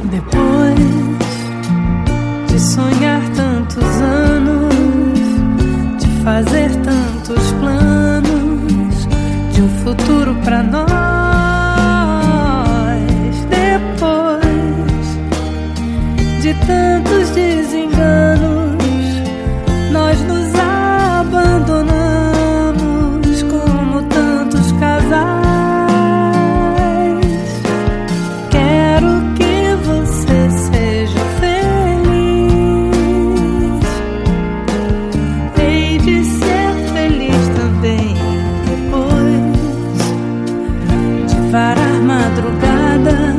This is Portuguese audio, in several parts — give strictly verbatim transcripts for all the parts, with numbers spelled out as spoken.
Depois de sonhar tantos anos, de fazer tantos planos, de um futuro pra nós. Depois de tantos desenganos, nós nos abandonamos como tantos casais. Varar madrugada,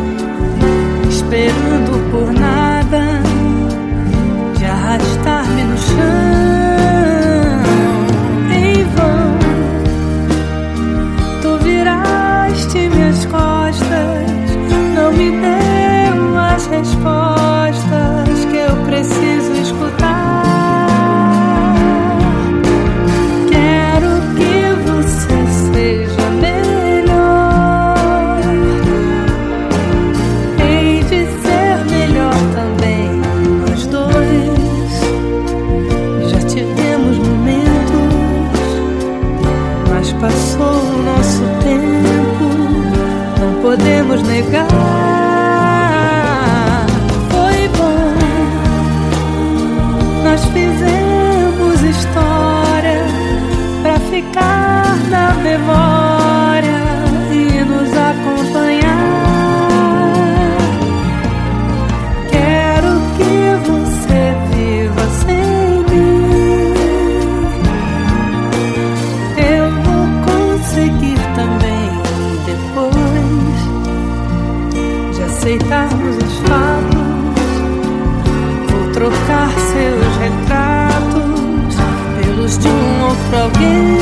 esperando por nada, de arrastar-me no chão. Em vão, tu viraste minhas costas, não me deu as respostas que eu preciso escutar. Quero que você seja meu. Passou o nosso tempo, não podemos negar. Foi bom, nós fizemos história pra ficar na memória e nos acompanhar. Quero que você viva sem mim. Eu seguir também depois de aceitarmos os fatos. Vou trocar seus retratos pelos de um outro alguém.